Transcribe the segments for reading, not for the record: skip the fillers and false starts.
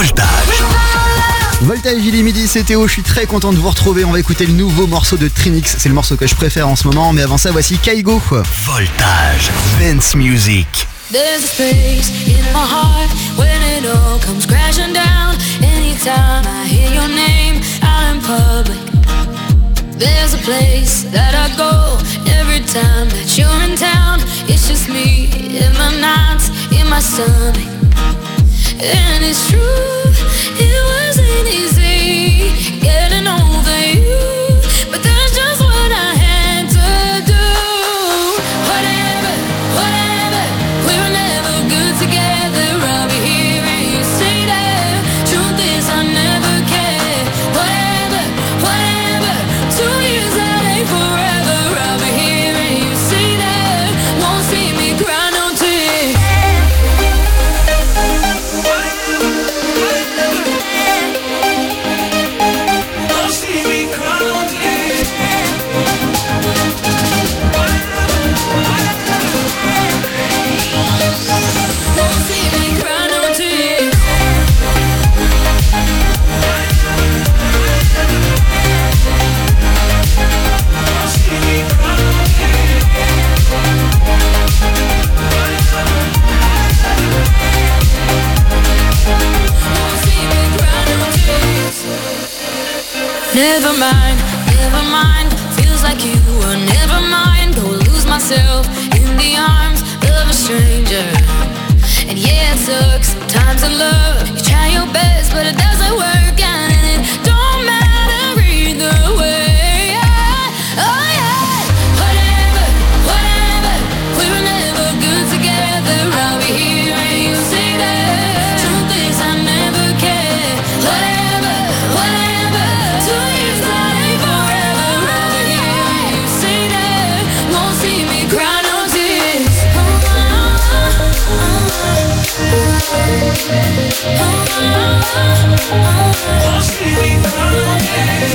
Voltage, il est midi, c'est Théo, je suis très content de vous retrouver. On va écouter le nouveau morceau de Trinix, c'est le morceau que je préfère en ce moment. Mais avant ça, voici Kaigo. Voltage, Dance Music. There's a space in my heart when it all comes crashing down. Anytime I hear your name out in public, there's a place that I go every time that you're in town. It's just me in my nights, in my stomach. And it's true, it wasn't easy getting over you, but that's just what I had to do. Whatever, we were never good together. I'll be here and you say that. Truth is I never cared. Whatever, 2 years that ain't forever. I'll be here and you say that. Won't see me cry no tears. Never mind, feels like you were never mine. Go lose myself in the arms of a stranger. And yeah, it sucks sometimes in love. You try your best, but it doesn't work out. And it don't matter either way. Oh yeah, whatever, we were never good together. I'll be here and you say that. Truth is I never cared. Whatever, 2 years that ain't forever. I'll be here and you say that. Won't see me cry no tears. Won't see me cry no tears.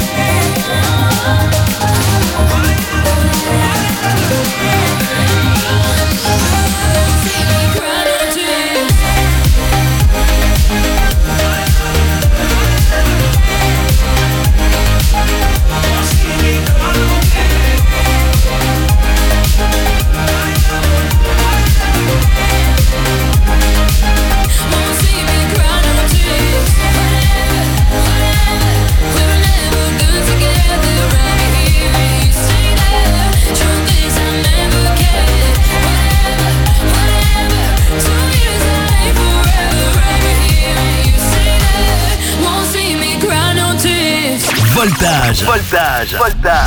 Voltage.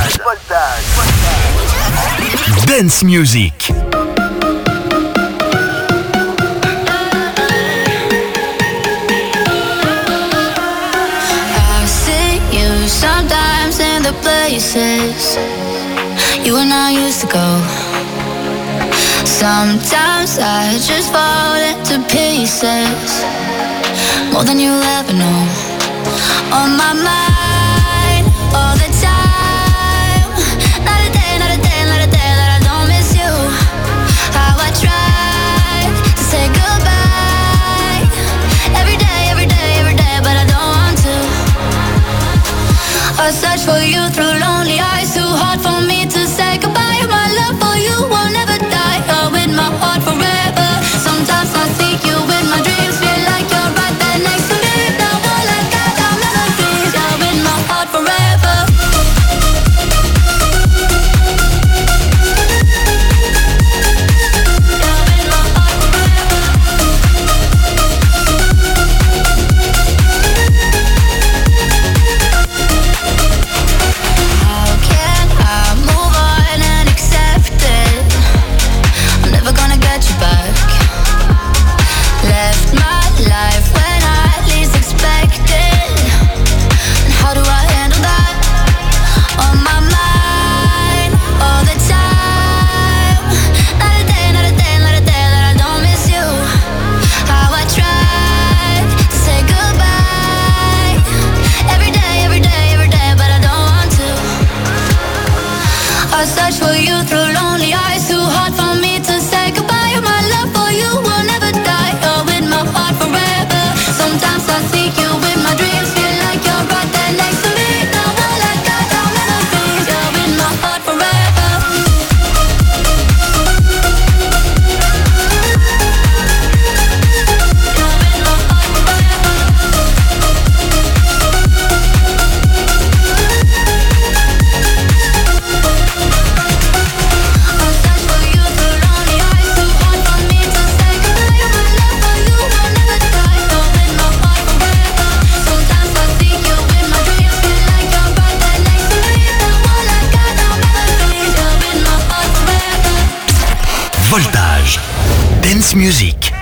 Dance Music. I see you sometimes in the places you and I used to go. Sometimes I just fall into pieces, more than you'll ever know. On my mind all the time, not a day that I don't miss you. How I try to say goodbye every day, but I don't want to. I search for you through lonely eyes, too hard for me to say goodbye. My love for you will never die, oh, in my heart forever. Sometimes I see you in my dreams, feel like you're right there next to me. Now all I Dance Music.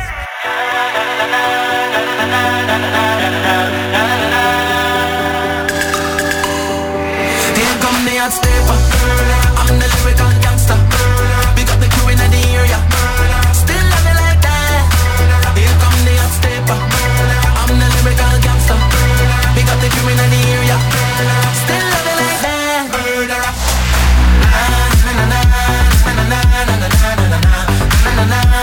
Here come the hot stepper. I'm the lyrical gangster. Big up the crew in the area. Still love me like that. Here come the hot stepper. I'm the lyrical gangster. Big up the crew in the area. Still love me like that. Murderer. Na na na na na na na na na na na na.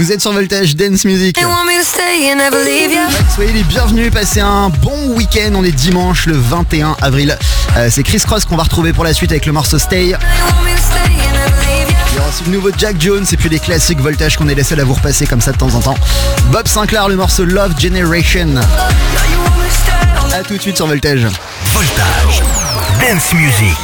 Vous êtes sur Voltage Dance Music. Soyez les bienvenus, passez un bon week-end. On est dimanche le 21 avril. C'est Chris Cross qu'on va retrouver pour la suite avec le morceau Stay. Il y aura aussi le nouveau Jack Jones et puis les classiques Voltage qu'on est les seuls à vous repasser comme ça de temps en temps. Bob Sinclair, le morceau Love Generation. A tout de suite sur Voltage. Voltage Dance Music.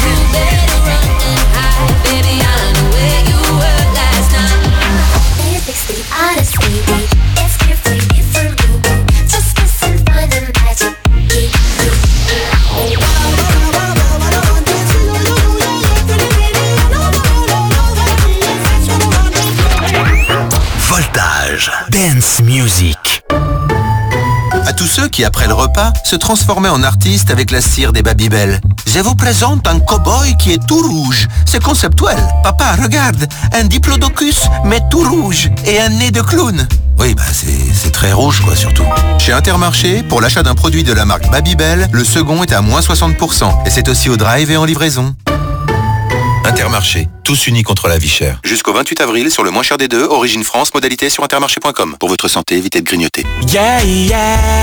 Voltage Dance Music. À tous ceux qui, après le repas, se transformaient en artistes avec la cire des Babybel. Je vous présente un cow-boy qui est tout rouge. C'est conceptuel. Papa, regarde, un diplodocus, mais tout rouge, et un nez de clown. Oui, c'est très rouge, quoi, surtout. Chez Intermarché, pour l'achat d'un produit de la marque Babybel, le second est à moins 60%. Et c'est aussi au drive et en livraison. Intermarché, tous unis contre la vie chère. Jusqu'au 28 avril, sur le moins cher des deux, Origine France, modalité sur intermarché.com. Pour votre santé, évitez de grignoter. Yeah, yeah,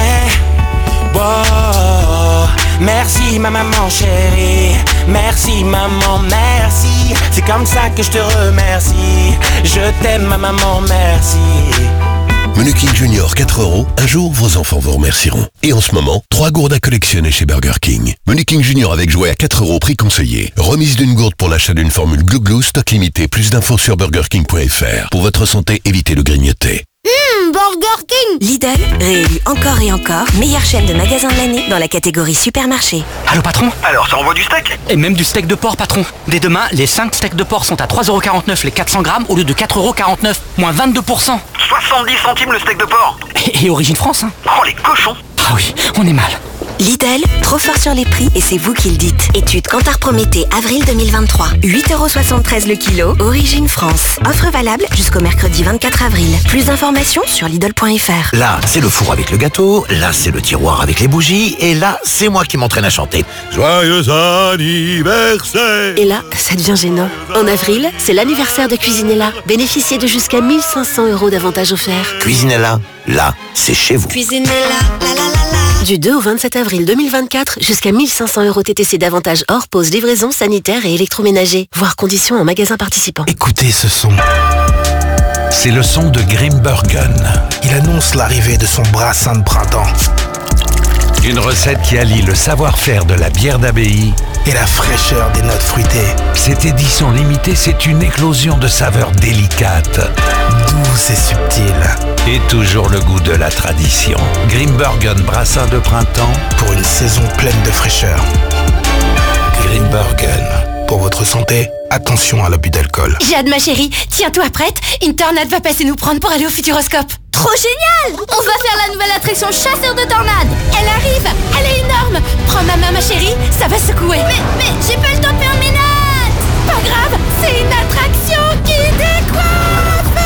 wow. Merci ma maman chérie, merci maman, merci. C'est comme ça que je te remercie. Je t'aime ma maman, merci. Menu King Junior 4 €, un jour vos enfants vous remercieront. Et en ce moment, 3 gourdes à collectionner chez Burger King. Menu King Junior avec jouet à 4 €, prix conseillé. Remise d'une gourde pour l'achat d'une formule Glou Glou, stock limité. Plus d'infos sur burgerking.fr. Pour votre santé, évitez le grignoter. Burger King. Lidl, réélu encore et encore, meilleure chaîne de magasins de l'année dans la catégorie supermarché. Allô patron? Alors ça envoie du steak? Et même du steak de porc patron. Dès demain, les 5 steaks de porc sont à 3,49 € les 400 grammes au lieu de 4,49 €, moins 22%. 70 centimes le steak de porc. Et Origine France, hein. Oh les cochons. Ah oui, on est mal. Lidl, trop fort sur les prix et c'est vous qui le dites. Étude Kantar Prométhée, avril 2023. 8,73 € le kilo, Origine France. Offre valable jusqu'au mercredi 24 avril. Plus d'informations sur Lidl.fr. Là, c'est le four avec le gâteau, là, c'est le tiroir avec les bougies, et là, c'est moi qui m'entraîne à chanter. Joyeux anniversaire! Et là, ça devient gênant. En avril, c'est l'anniversaire de Cuisinella. Bénéficiez de jusqu'à 1 500 € d'avantages offerts. Cuisinella, là, c'est chez vous. Cuisinella, la la la la. Du 2 au 27 avril 2024, jusqu'à 1 500 € TTC d'avantages hors pause, livraison, sanitaire et électroménager. Voir conditions en magasin participant. Écoutez ce son. C'est le son de Grimbergen. Il annonce l'arrivée de son brassin de printemps. Une recette qui allie le savoir-faire de la bière d'abbaye et la fraîcheur des notes fruitées. Cette édition limitée, c'est une éclosion de saveurs délicates, douces et subtiles. Et toujours le goût de la tradition. Grimbergen brassin de printemps pour une saison pleine de fraîcheur. Grimbergen. Pour votre santé, attention à l'abus d'alcool. J'ai hâte ma chérie, tiens-toi prête, une tornade va passer nous prendre pour aller au Futuroscope. Trop génial! On va faire la nouvelle attraction chasseur de tornades. Elle arrive, elle est énorme. Prends ma main ma chérie, ça va secouer. Mais j'ai pas le temps de faire mes notes. Pas grave, c'est une attraction qui décoiffe.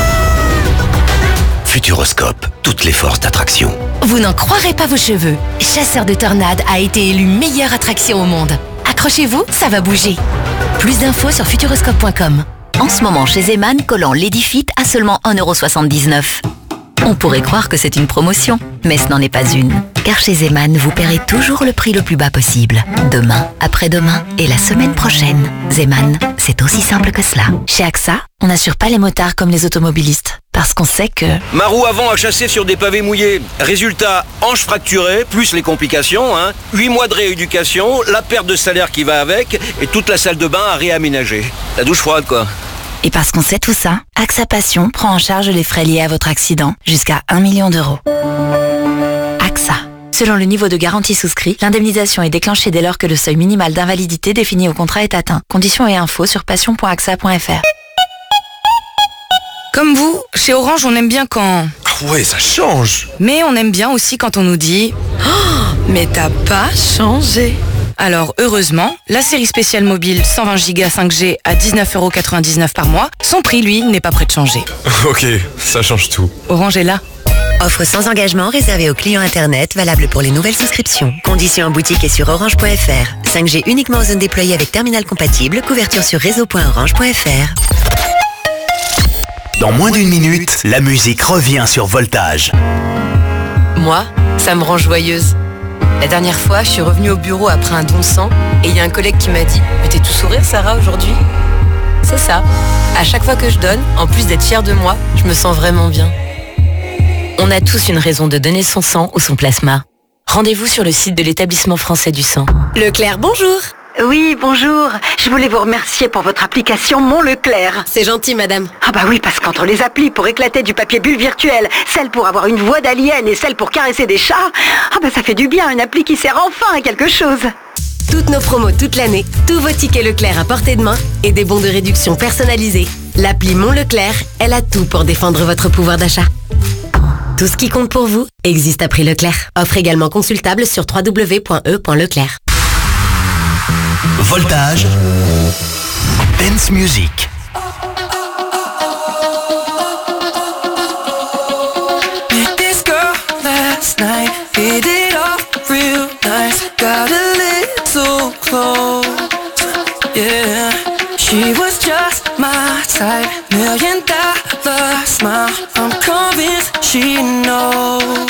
Futuroscope, toutes les forces d'attraction. Vous n'en croirez pas vos cheveux. Chasseur de tornades a été élu meilleure attraction au monde. Accrochez-vous, ça va bouger. Plus d'infos sur futuroscope.com. En ce moment chez Zeman, collant Lady Fit à seulement 1,79 €. On pourrait croire que c'est une promotion, mais ce n'en est pas une. Car chez Zeman, vous paierez toujours le prix le plus bas possible. Demain, après-demain et la semaine prochaine. Zeman, c'est aussi simple que cela. Chez AXA, on n'assure pas les motards comme les automobilistes. Parce qu'on sait que... Ma roue avant a chassé sur des pavés mouillés. Résultat, hanche fracturée, plus les complications, 8 mois de rééducation, la perte de salaire qui va avec, et toute la salle de bain à réaménager. La douche froide, quoi. Et parce qu'on sait tout ça, AXA Passion prend en charge les frais liés à votre accident, jusqu'à 1 million d'euros. AXA. Selon le niveau de garantie souscrit, l'indemnisation est déclenchée dès lors que le seuil minimal d'invalidité défini au contrat est atteint. Conditions et infos sur passion.axa.fr. Comme vous, chez Orange, on aime bien quand... Ah ouais, ça change. Mais on aime bien aussi quand on nous dit oh, mais t'as pas changé. Alors, heureusement, la série spéciale mobile 120 Go 5G à 19,99 € par mois, son prix, lui, n'est pas prêt de changer. Ok, ça change tout. Orange est là. Offre sans engagement réservée aux clients Internet, valable pour les nouvelles souscriptions. Conditions en boutique et sur orange.fr. 5G uniquement en zone déployée avec terminal compatible. Couverture sur réseau.orange.fr. Dans moins d'une minute, la musique revient sur Voltage. Moi, ça me rend joyeuse. La dernière fois, je suis revenue au bureau après un don de sang et il y a un collègue qui m'a dit « Mais t'es tout sourire, Sarah, aujourd'hui ?» C'est ça. À chaque fois que je donne, en plus d'être fière de moi, je me sens vraiment bien. On a tous une raison de donner son sang ou son plasma. Rendez-vous sur le site de l'Établissement français du sang. Leclerc, bonjour. Oui, bonjour. Je voulais vous remercier pour votre application Mon Leclerc. C'est gentil, madame. Ah bah oui, parce qu'entre les applis pour éclater du papier bulle virtuel, celle pour avoir une voix d'alien et celle pour caresser des chats, ah bah ça fait du bien, une appli qui sert enfin à quelque chose. Toutes nos promos toute l'année, tous vos tickets Leclerc à portée de main et des bons de réduction personnalisés. L'appli Mon Leclerc, elle a tout pour défendre votre pouvoir d'achat. Tout ce qui compte pour vous existe à prix Leclerc. Offre également consultable sur www.e.leclerc. Voltage, Dance Music. Met this girl last night, hit it off real nice, got a little close, yeah. She was just my type, $1 million smile, I'm convinced she knows.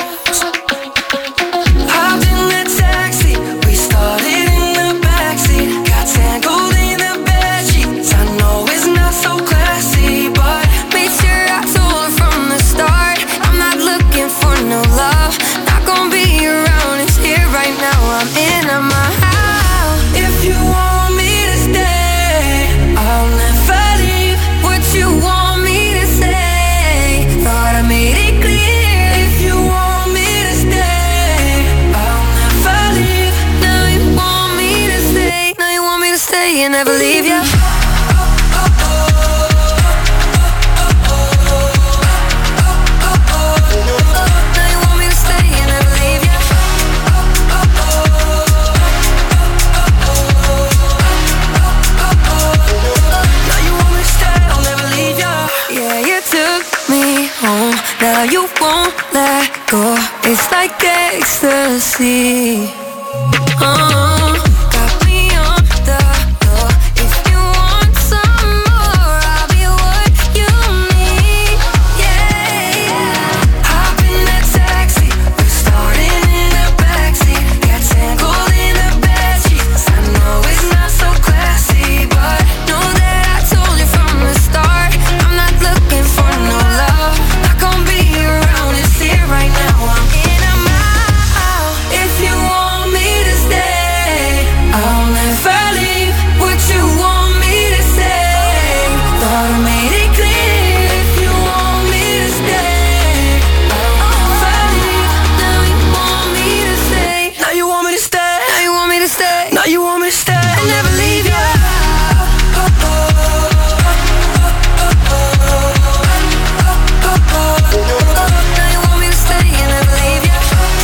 Hopped in the taxi, we started in the backseat, got tangled in the bedsheets. I know it's not so classy, but Made sure I told her from the start, I'm not looking for no love, not gonna be around, it's here right now, I'm in my house. if you want me to stay, I'll never leave. What you want me to say? Thought I made it clear. If you want me to stay, I'll never leave. Now you want me to stay. Now you want me to stay and never leave ya. Now you want me to stay and never leave ya. Now you want me to stay, I'll never leave ya. Yeah, you took me home. Now you won't let go. It's like ecstasy. Got me on the floor. If you want some more, I'll be what you need. Yeah. Hop in that taxi, we started in the backseat, got tangled in the bedsheets. I know it's not so classy, but Know that I told you from the start, I'm not looking for no love, not gonna be around, it's here right now, I'm in a mile. if you want me to stay, I'll never leave. What you want me to say, thought I made it clear. If you want me to stay, I'll never leave. Now you want me to stay. Now you want me to stay, Now you want me to stay. now you want me to stay, I'll never leave ya. Now you want me to stay and never leave ya.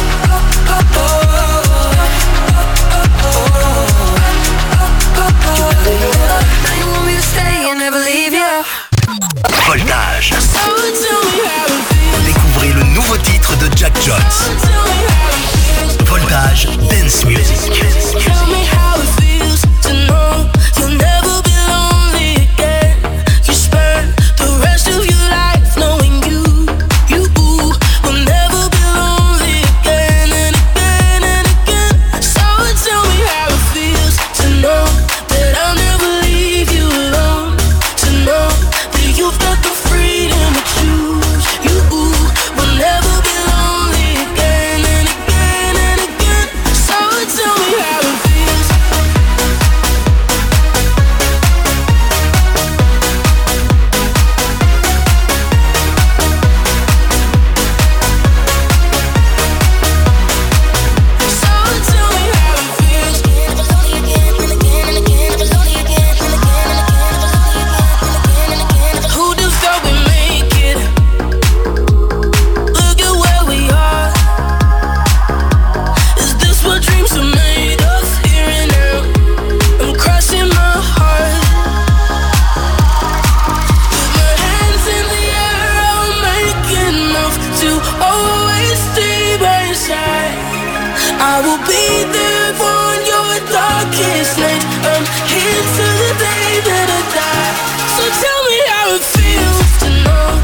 Now you want me to stay and never leave ya. Voltage. Découvrez le nouveau titre de Jack Jones. Voltage, Dance Music. Tell me how it feels to know you'll never be lonely again. You spend the rest of your life knowing you will never be lonely again and again and again. So tell me how it feels to know that I'll never leave you alone. To know that you've got the freedom to choose. You will never be lonely again and again and again. So tell me how it feels. So tell me how it feels. Never lonely again and again and again. Never lonely again and again and again. Never lonely again and again and again. Who'd have thought we'd make it? Look at where we are. Is this what dreams are made of? Here and now, I'm crossing my heart. With my hands in the air, I'll make enough to always stay by your side. I will be there for your darkest night. I'm here till the day that I die. So tell me how it feels to know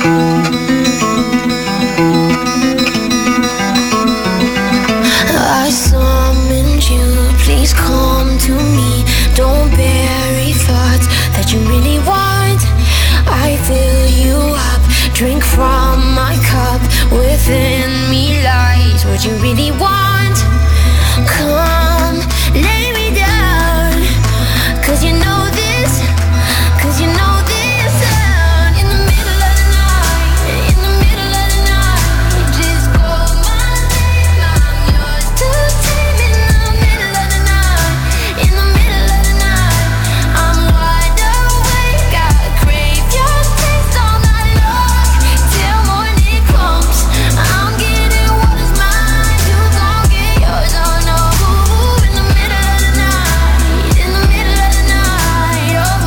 I summoned you, please come to me. Don't bury thoughts that you really want. I fill you up, drink from my cup. Within me lies what you really want. Come, lay me down, 'cause you know this, 'cause you know this sound. In the middle of the night, in the middle of the night, just call my name, I'm yours to tame. In the middle of the night, in the middle of the night, I'm wide awake, I crave your taste all night long, till morning comes. I'm getting what is mine, you gon' get yours, oh no. In the middle of the night, in the middle of the night, oh.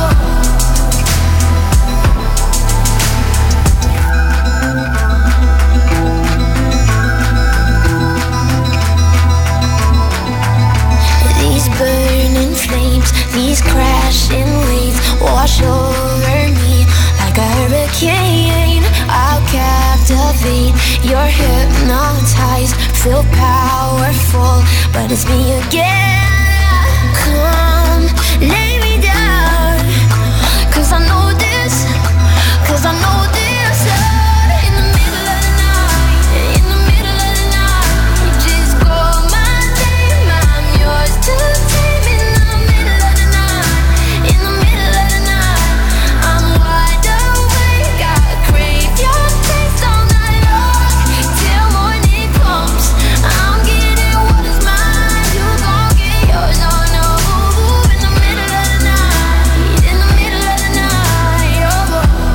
These burning flames, these crashing waves wash over me like a hurricane. I'll captivate, you're hypnotized, feel powerful, but it's me again. Come, lay me down, 'cause I know this, 'cause I know this sound. In the middle of the night, in the middle of the night, just call my name, I'm yours to tame. In the middle of the night, in the middle of the night, I'm wide awake, I crave your taste all night long, till morning comes. I'm getting what is mine, you gon' get yours, oh no. In the middle of the night, in the middle of the night, oh.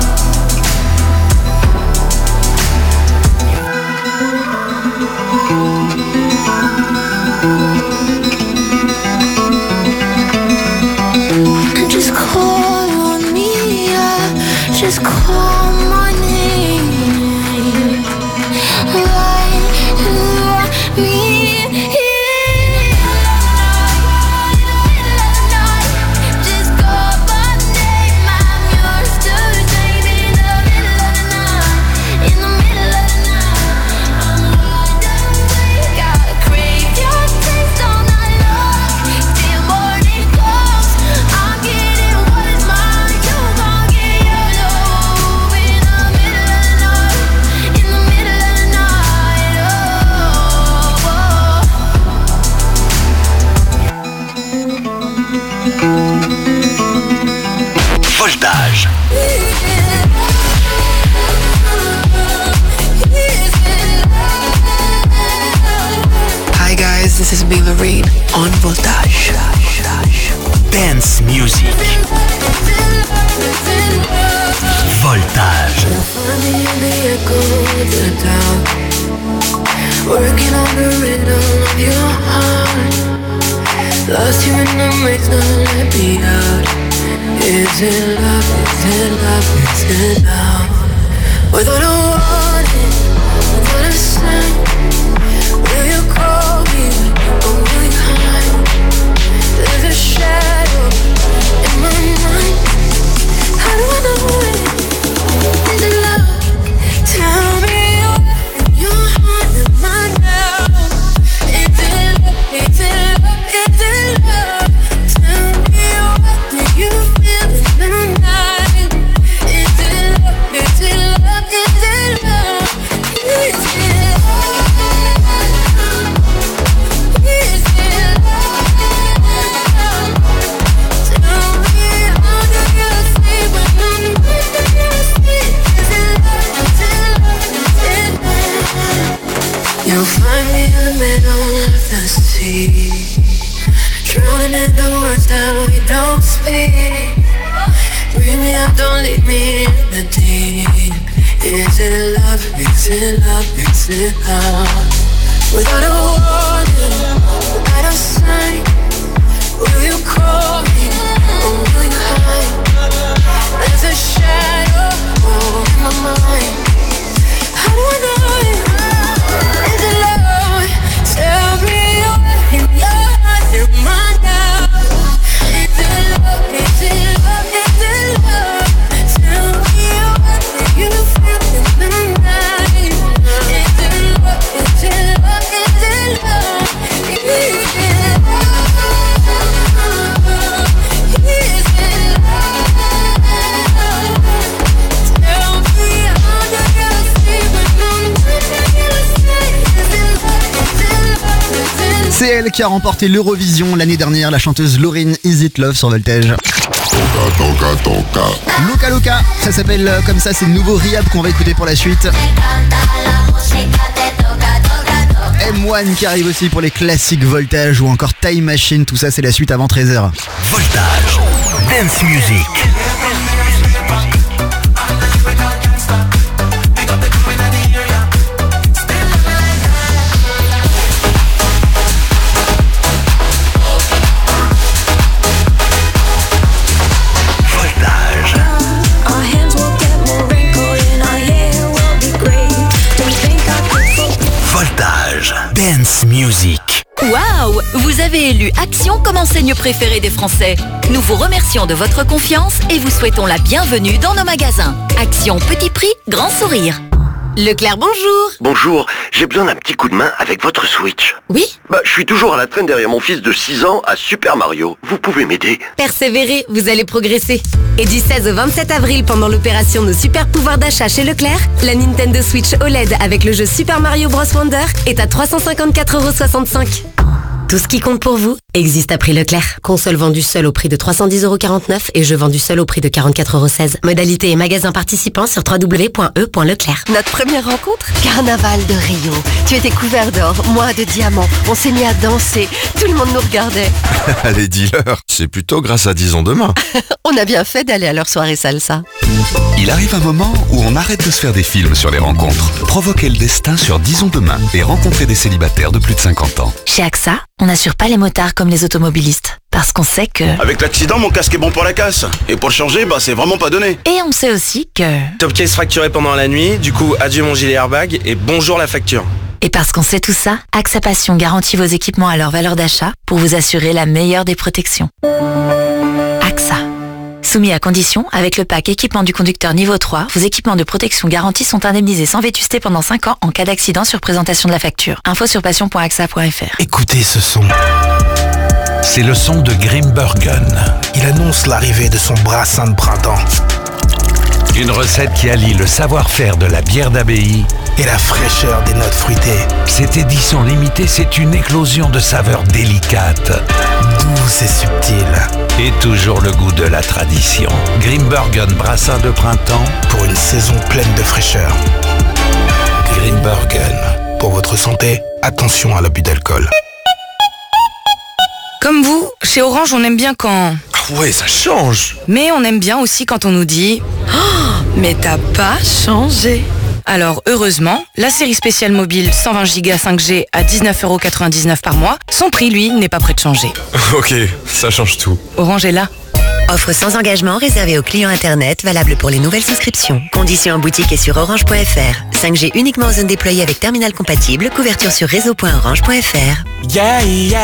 Just call on me, yeah. Just call my name. Let me in. Just call my name, I'm yours to tame. In the middle of the night, in the middle of the night, I'm wide awake, I crave your taste all night long, till morning comes. I'm getting what is mine, you gon' get yours, oh. In the middle of the night, in the middle of the night, oh. Voltage. Hi guys, this is Biva Reed on Voltage. Dance music. Voltage. Working on the rhythm of your heart. Lost you in the maze, now let me out. Is it love, is it love, is it love? Without a warning, without a sign, will you call me or will you hide? There's a shadow in my mind. How do I know it? Is it love? Tell me your heart and mine now. Is it love? Is it love? Is it love? Tell me what do you feel in the night? Is it love? Is it love? Is it love? Is it love? Is it love? Tell me how do you feel when I'm with you? Is it love? Is it love? Is it love? You'll find me in the middle of the sea, drowning in the words that we don't speak. Bring me up, don't leave me in the deep. Is it love? Is it love? Is it love? Without a warning, without a sign, will you call me or will you hide? There's a shadow in my mind. How do I know it? Is it love? Tell me in your heart, in my now. Is it love? Is it love? Is it love? Tell me what do you feel? C'est elle qui a remporté l'Eurovision l'année dernière, la chanteuse Lauryn Is It Love sur Voltage. Loca Loca, ça s'appelle comme ça, c'est le nouveau Rehab qu'on va écouter pour la suite. M1 qui arrive aussi pour les classiques Voltage ou encore Time Machine, tout ça c'est la suite avant 13h. Voltage, Dance Music. Dance Music. Waouh! Vous avez élu Action comme enseigne préférée des Français. Nous vous remercions de votre confiance et vous souhaitons la bienvenue dans nos magasins. Action petit prix, grand sourire. Leclerc, bonjour. Bonjour, j'ai besoin d'un petit coup de main avec votre Switch. Oui? Je suis toujours à la traîne derrière mon fils de 6 ans à Super Mario. Vous pouvez m'aider? Persévérez, vous allez progresser. Et du 16 au 27 avril, pendant l'opération Nos super pouvoirs d'achat chez Leclerc, la Nintendo Switch OLED avec le jeu Super Mario Bros Wonder est à 354,65 €. Tout ce qui compte pour vous existe à prix Leclerc. Console vendue seule au prix de 310,49 € et jeu vendu seul au prix de 44,16 €. Modalité et magasin participants sur www.e.leclerc. Notre première rencontre? Carnaval de Rio. Tu étais couvert d'or, moi de diamants. On s'est mis à danser. Tout le monde nous regardait. Allez, dis-leur, c'est plutôt grâce à Disons Demain. On a bien fait d'aller à leur soirée salsa. Il arrive un moment où on arrête de se faire des films sur les rencontres. Provoquez le destin sur Disons Demain et rencontrez des célibataires de plus de 50 ans. Chez AXA, on n'assure pas les motards comme les automobilistes. Parce qu'on sait que... Avec l'accident, mon casque est bon pour la casse. Et pour le changer, c'est vraiment pas donné. Et on sait aussi que... Top case fracturé pendant la nuit, du coup adieu mon gilet airbag et bonjour la facture. Et parce qu'on sait tout ça, AXA Passion garantit vos équipements à leur valeur d'achat pour vous assurer la meilleure des protections. AXA. Soumis à condition, avec le pack équipement du conducteur niveau 3, vos équipements de protection garantis sont indemnisés sans vétusté pendant 5 ans en cas d'accident sur présentation de la facture. Info sur passion.axa.fr. Écoutez ce son. C'est le son de Grimbergen. Il annonce l'arrivée de son brassin de printemps. Une recette qui allie le savoir-faire de la bière d'abbaye et la fraîcheur des notes fruitées. Cette édition limitée, c'est une éclosion de saveurs délicates, douces et subtiles. Et toujours le goût de la tradition. Grimbergen brassin de printemps pour une saison pleine de fraîcheur. Grimbergen. Pour votre santé, attention à l'abus d'alcool. Comme vous, chez Orange, on aime bien quand... Ah ouais, ça change. Mais on aime bien aussi quand on nous dit oh, mais t'as pas changé. Alors heureusement, la série spéciale mobile 120 Go 5G à 19,99 € par mois, son prix lui n'est pas prêt de changer. Ok, ça change tout. Orange est là. Offre sans engagement réservée aux clients internet, valable pour les nouvelles souscriptions. Conditions en boutique et sur orange.fr. 5G uniquement aux zones déployées avec terminal compatible, couverture sur réseau.orange.fr. Yeah, yeah.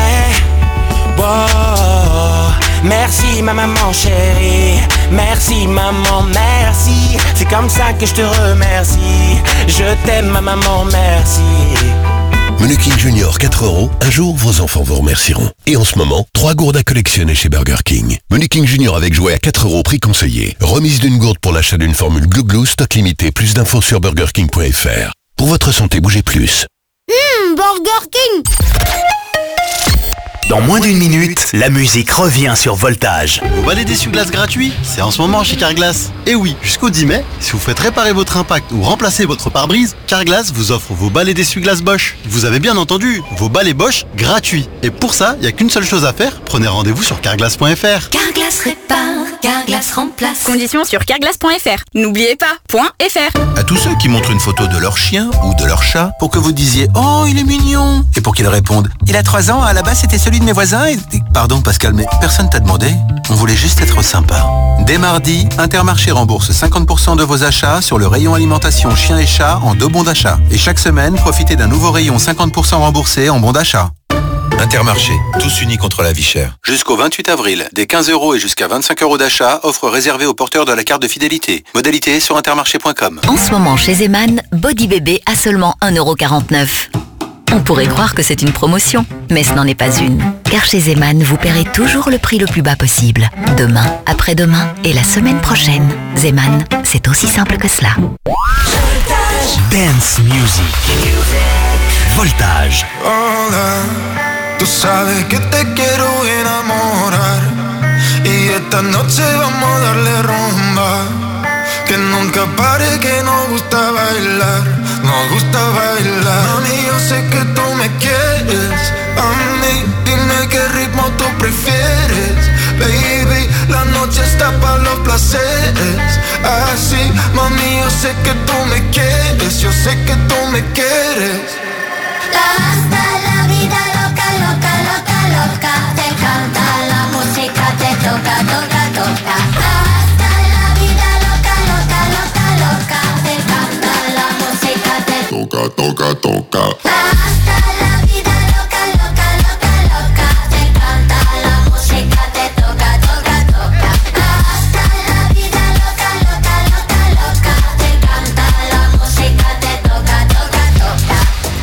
Wow. Merci ma maman chérie. Merci maman, merci. C'est comme ça que je te remercie. Je t'aime ma maman, merci. Menu King Junior 4 €, un jour vos enfants vous remercieront. Et en ce moment, 3 gourdes à collectionner chez Burger King. Menu King Junior avec jouet à 4 € prix conseillé. Remise d'une gourde pour l'achat d'une formule Glou Glou, stock limité, plus d'infos sur burgerking.fr. Pour votre santé, bougez plus. Burger King. Dans moins d'une minute, la musique revient sur Voltage. Vous balai d'essuie-glace gratuit? C'est en ce moment chez Carglass. Et oui, jusqu'au 10 mai, si vous faites réparer votre impact ou remplacer votre pare-brise, Carglass vous offre vos balais d'essuie-glace Bosch. Vous avez bien entendu, vos balais Bosch gratuits. Et pour ça, il n'y a qu'une seule chose à faire, prenez rendez-vous sur carglass.fr. Carglass répare, Carglass remplace. Conditions sur carglass.fr. N'oubliez pas, .fr. À tous ceux qui montrent une photo de leur chien ou de leur chat pour que vous disiez « Oh, il est mignon !» et pour qu'ils répondent « Il a 3 ans, à la base c'était celui de mes voisins et... » Pardon Pascal, mais personne t'a demandé. On voulait juste être sympa. Dès mardi, Intermarché rembourse 50% de vos achats sur le rayon alimentation chien et chat en 2 bons d'achat. Et chaque semaine, profitez d'un nouveau rayon 50% remboursé en bons d'achat. Intermarché, tous unis contre la vie chère. Jusqu'au 28 avril, des 15 € et jusqu'à 25 € d'achat, offre réservée aux porteurs de la carte de fidélité. Modalité sur intermarché.com. En ce moment, chez Zeman, Body Bébé à seulement 1,49 €. On pourrait croire que c'est une promotion, mais ce n'en est pas une. Car chez Zeman, vous paierez toujours le prix le plus bas possible. Demain, après-demain et la semaine prochaine. Zeman, c'est aussi simple que cela. Dance Music. Voltage. All I Tú sabes que te quiero enamorar y esta noche vamos a darle rumba. Que nunca pare, que nos gusta bailar, nos gusta bailar. Mami, yo sé que tú me quieres, a mí dime qué ritmo tú prefieres. Baby, la noche está para los placeres. Así, mami, yo sé que tú me quieres, yo sé que tú me quieres. Hasta la vida loca, loca, loca, loca. Te encanta la música, te toca, toca, toca. Hasta la vida loca, loca, loca, loca. Te encanta la música, te toca, toca, toca. Hasta la vida loca, loca, loca, loca. Te encanta la música, te toca, toca, toca. Hasta la vida loca, loca, loca, loca. Te encanta la música, te toca, toca, toca.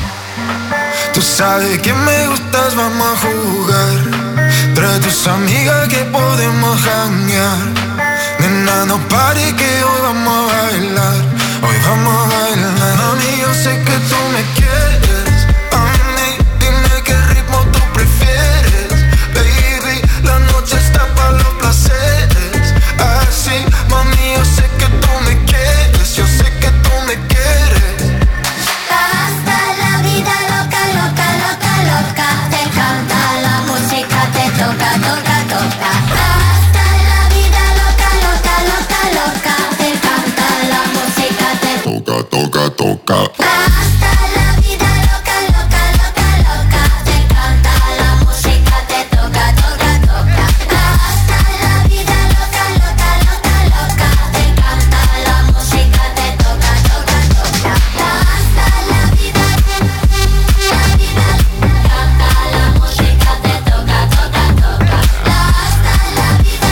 Tú sabes que me gustas, vamos a jugar. Trae tus amigas que podemos janguear. Nena, no pare que hoy vamos a bailar. Hoy vamos a bailar. Mami, yo sé que tú me quieres. A mí, dime qué ritmo tú prefieres. Baby, la noche está para los placeres. Así, mami, yo sé que tú me quieres. Yo sé que tú me quieres. Hasta la vida loca, loca, loca, loca. Te encanta la música, te toca, toca, toca. Hasta la vida loca, loca, loca, loca. Te encanta la música, te toca, toca, toca. Hasta la vida loca, loca, loca, loca. Te encanta la música, te toca, toca, toca. Hasta la vida loca, loca, loca, loca. Te encanta la música, te toca, toca, toca. Hasta la vida, la vida, canta la música, te toca, toca, toca. Hasta la vida,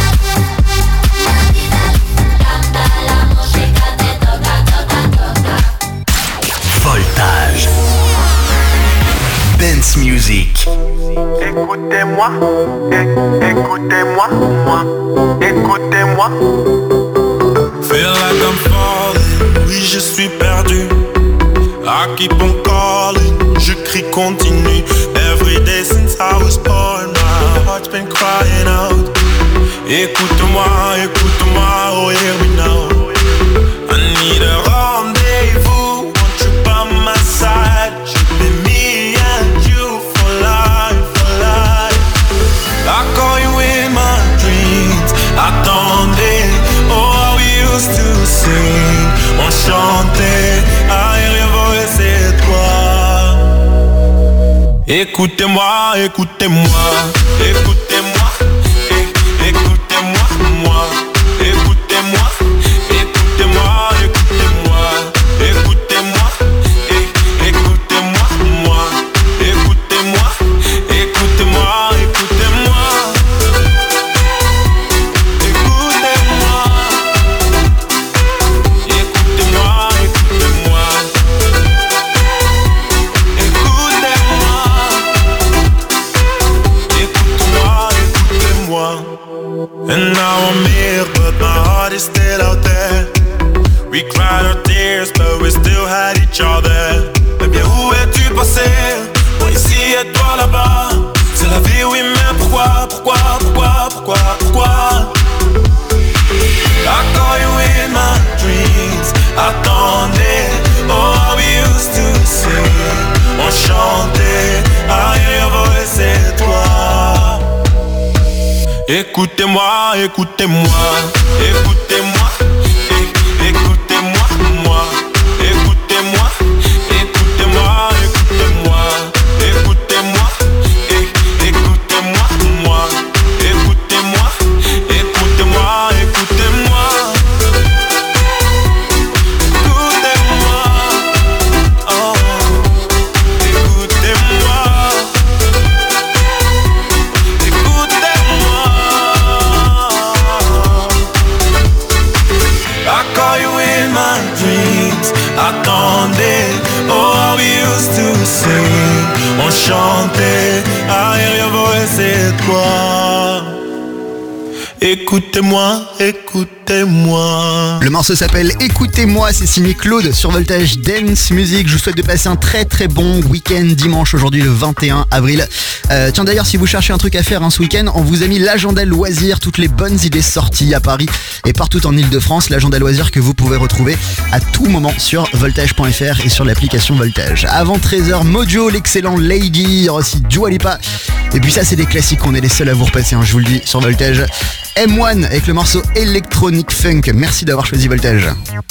canta la música, te toca, toca, toca. Voltage. Dance music. Écoutez-moi, écoutez-moi, moi, écoutez-moi. Feel like I'm falling, oui je suis perdu. I keep on calling, je crie continue. Every day since I was born, my heart's been crying out. Écoute-moi, écoute-moi, oh here we know. I need a rendezvous, want you by my side. Should be me and you for life, for life. I call you in my dreams, attendez. Oh, how we used to sing, on chantait. Arrive, c'est toi. Écoutez-moi, écoutez-moi, écoutez-moi, écoutez-moi, moi, écoutez-moi, écoutez-moi, écoutez-moi, écoutez-moi, écoutez-moi, moi, écoutez-moi, écoutez-moi, écoutez-moi, écoutez-moi, écoutez-moi, écoutez-moi, écoutez-moi, écoutez-moi. And now I'm here, but my heart is still out there. We cried our tears, but we still had each other. Eh bien, où es-tu passé? Moi ici et toi là-bas. C'est la vie, oui, mais pourquoi, pourquoi, pourquoi, pourquoi, pourquoi? I call you in my dreams. Attendez, oh, how we used to sing. On chantait, I hear your voice, c'est toi. Écoutez-moi, écoutez-moi, écoutez-moi, écoutez-moi, moi, écoutez-moi, écoutez-moi, écoutez-moi, écoutez-moi, écoutez-moi, moi, écoutez-moi, écoutez-moi, écoutez-moi, écoutez-moi, oh, écoutez-moi. I call you in my dreams. Attendez, oh how we used to sing. On chantait, I hear your voice, c'est toi. Écoutez-moi, écoutez-moi. Le morceau s'appelle Écoutez-moi, c'est signé Claude sur Voltage Dance Music. Je vous souhaite de passer un très très bon week-end dimanche, aujourd'hui le 21 avril. Tiens d'ailleurs, si vous cherchez un truc à faire ce week-end, on vous a mis l'agenda loisirs, toutes les bonnes idées sorties à Paris et partout en Ile-de-France. L'agenda loisirs que vous pouvez retrouver à tout moment sur voltage.fr et sur l'application Voltage. Avant 13h, Mojo, l'excellent Lady, il y aura aussi Dua Lipa. Et puis ça, c'est des classiques qu'on est les seuls à vous repasser, je vous le dis, sur Voltage. M1 avec le morceau Electronic Funk. Merci d'avoir choisi Voltage.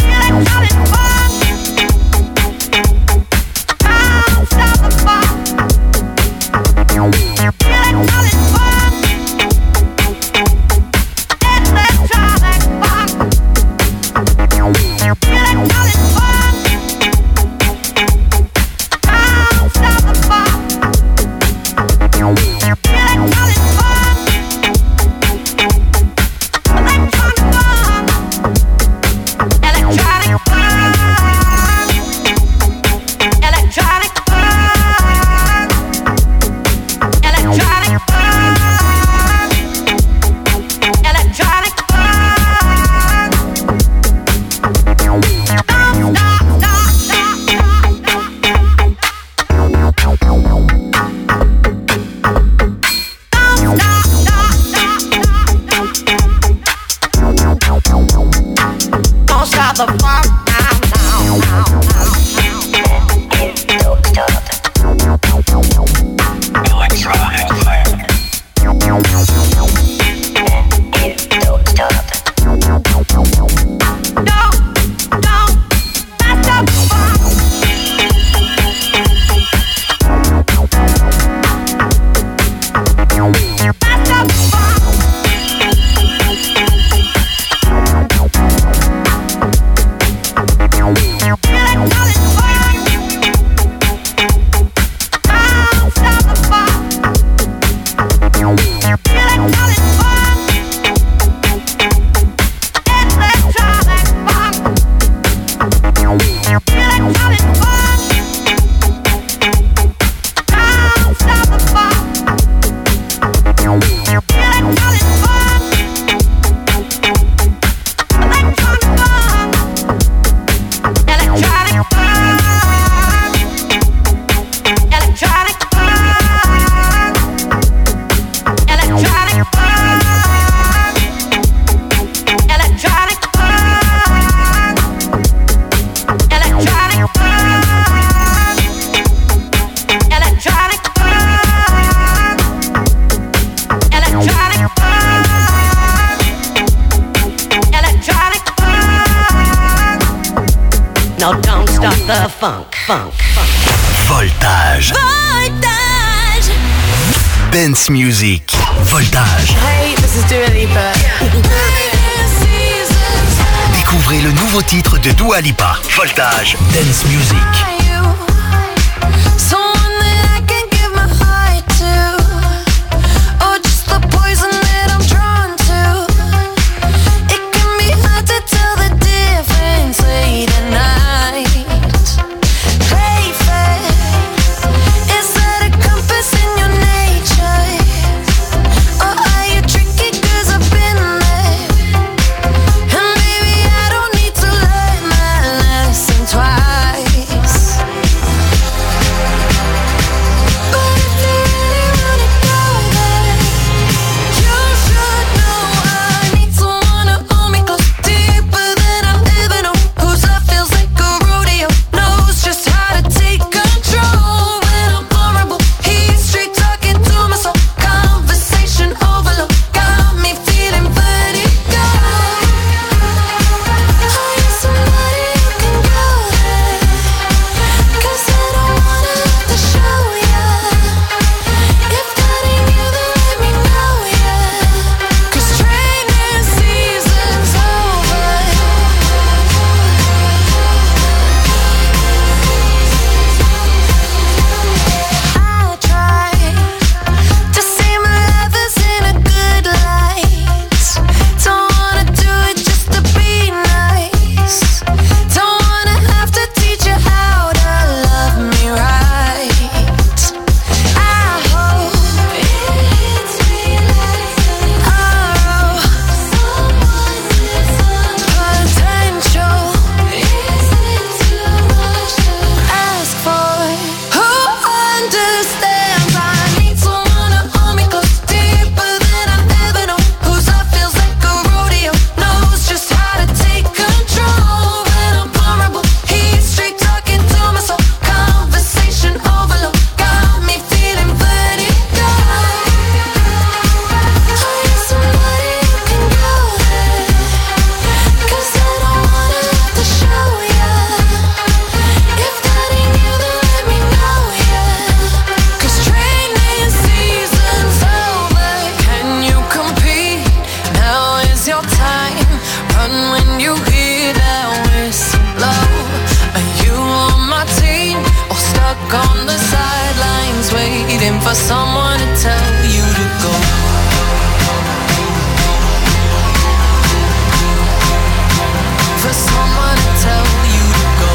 Voltage. Voltage. Dance Music. Voltage. Hey, this is Dua Lipa. Découvrez le nouveau titre de Dua Lipa. Voltage. Dance Music. Twice. someone to tell you to go. For someone to tell you to go.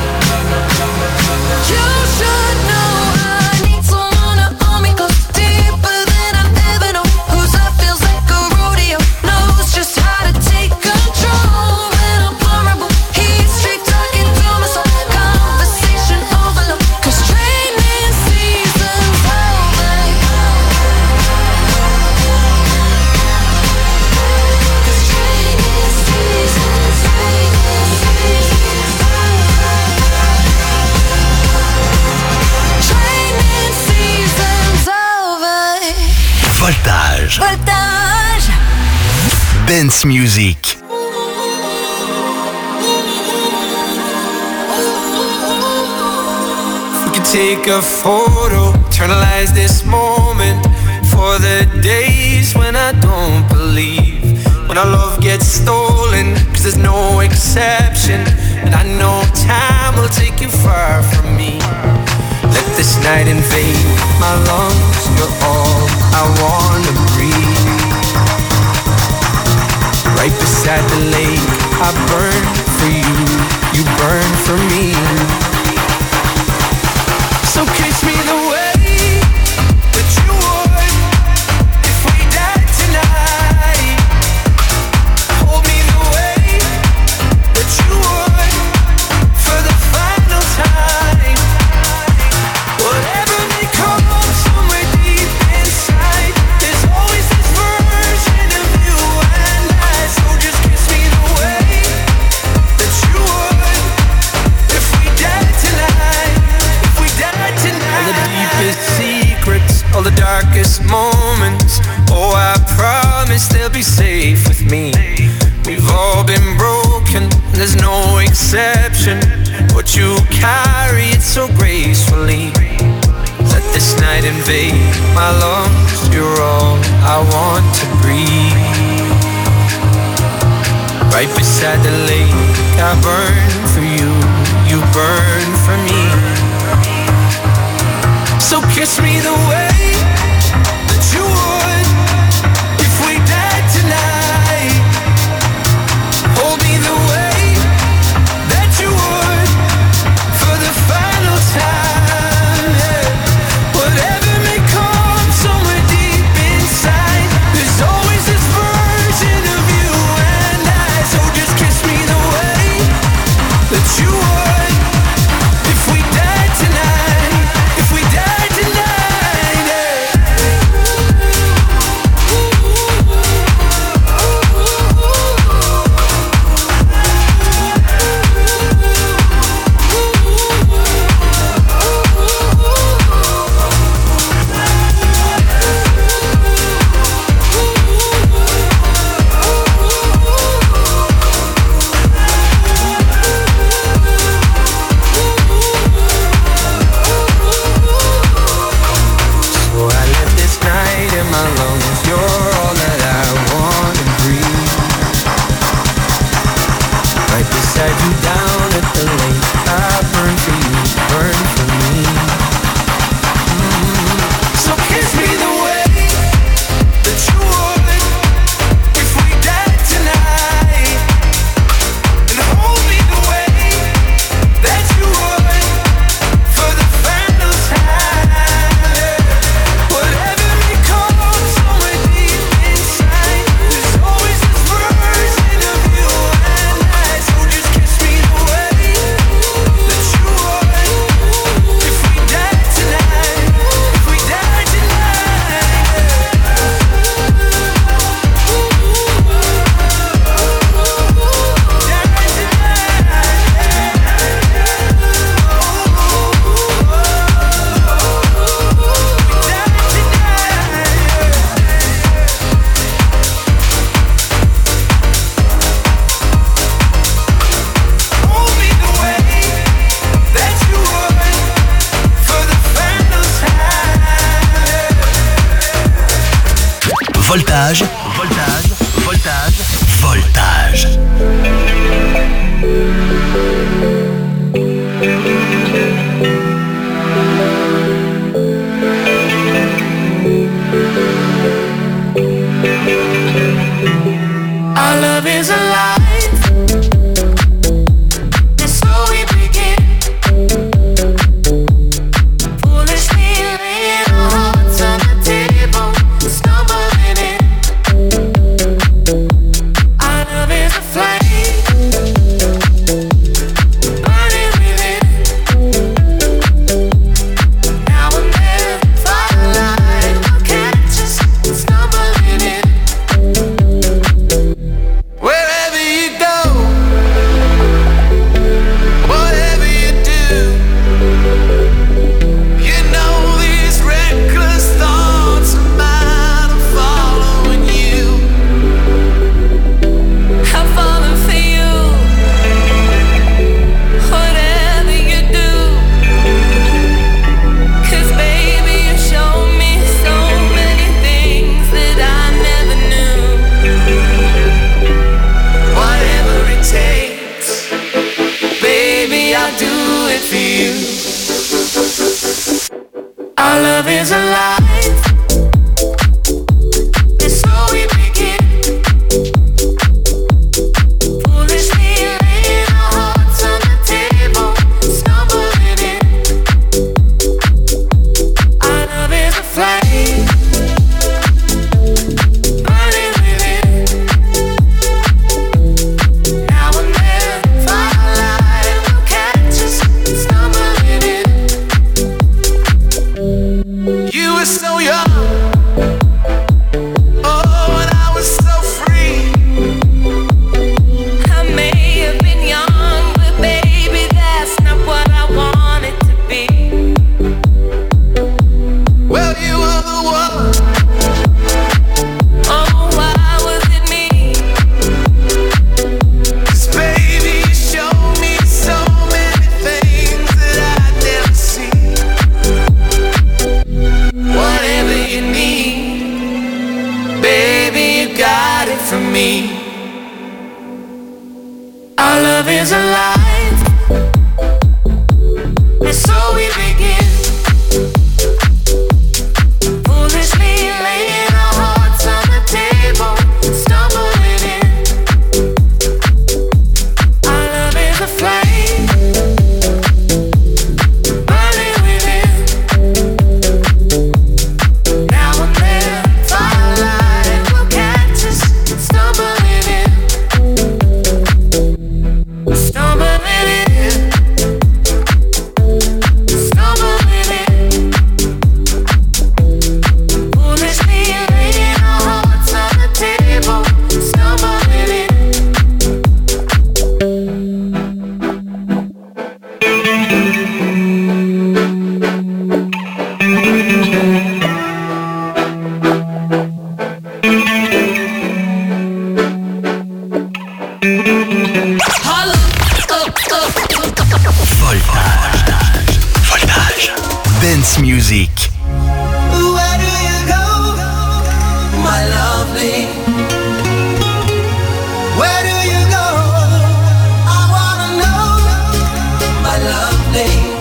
You should know I need someone to hold me close, deeper than I've ever known. Whose love feels like a rodeo, knows just how to take control. When I'm vulnerable, he's straight talking to my soul. Conversation overload, 'cause training season's over. Voltage. Voltage. Dance music. We could take a photo, eternalize this moment for the days when I don't believe, when our love gets stolen, 'cause there's no exception, and I know time will take you far from me. Let this night invade my lungs, you're all I wanna breathe. Right beside the lake, I burn for you, you burn for me. So kiss me the way that you would if we died tonight. Hold me the way that you would for the final time. Whatever may come somewhere deep inside, there's always this version of you and I. So just kiss me the way that you would if we died tonight. If we died tonight. All the deepest secrets, all the darkest moments, oh I promise they'll be safe with me. We've all been broken, there's no exception. What you carry it so gracefully. Let this night invade my lungs, you're all I want to breathe. Right beside the lake, I burn for you, you burn for me. So kiss me the way that you would if we died tonight. Hold me the way that you would for the final time. Yeah. Whatever may come somewhere deep inside, there's always this version of you and I. So just kiss me the way that you would if we died tonight. If we died tonight, yeah. So I let this night in my lungs, you're all that I want to breathe. Right beside you down at the lake, I burn for you, burn for me. So kiss me the way that you would if we died tonight. And hold me the way that you would for the final time. Whatever may come somewhere deep inside, there's always this version of you and I. So just kiss me the way that you would if we died tonight. If we died hold me the way that you would for the final time. Voltage. Voltage. Voltage. Voltage. I do it for you. Our love is alive. And so we begin. Foolishly laying our hearts on the table, stumbling in. Our love is a flame, burning within. Now and then, firelight will catch us stumbling in. You were so young, oh, and I was so free. I may have been young, but baby, that's not what I wanted to be. Well, you were the one. Oh, why was it me? 'Cause baby, you showed me so many things that I'd never seen. Whatever you need, baby, you got it from me. Our love is alive, and so we begin. Foolishly laying our hearts on the table, stumbling in. Our love is a flame, burning within. Now and then, firelight will catch us stumbling in. Stumbling in. Stumbling in. Foolishly laying our hearts on the table, stumbling in. Voltage. Dance music. Where do you go, my lovely? Where do you go? I wanna know, my lovely.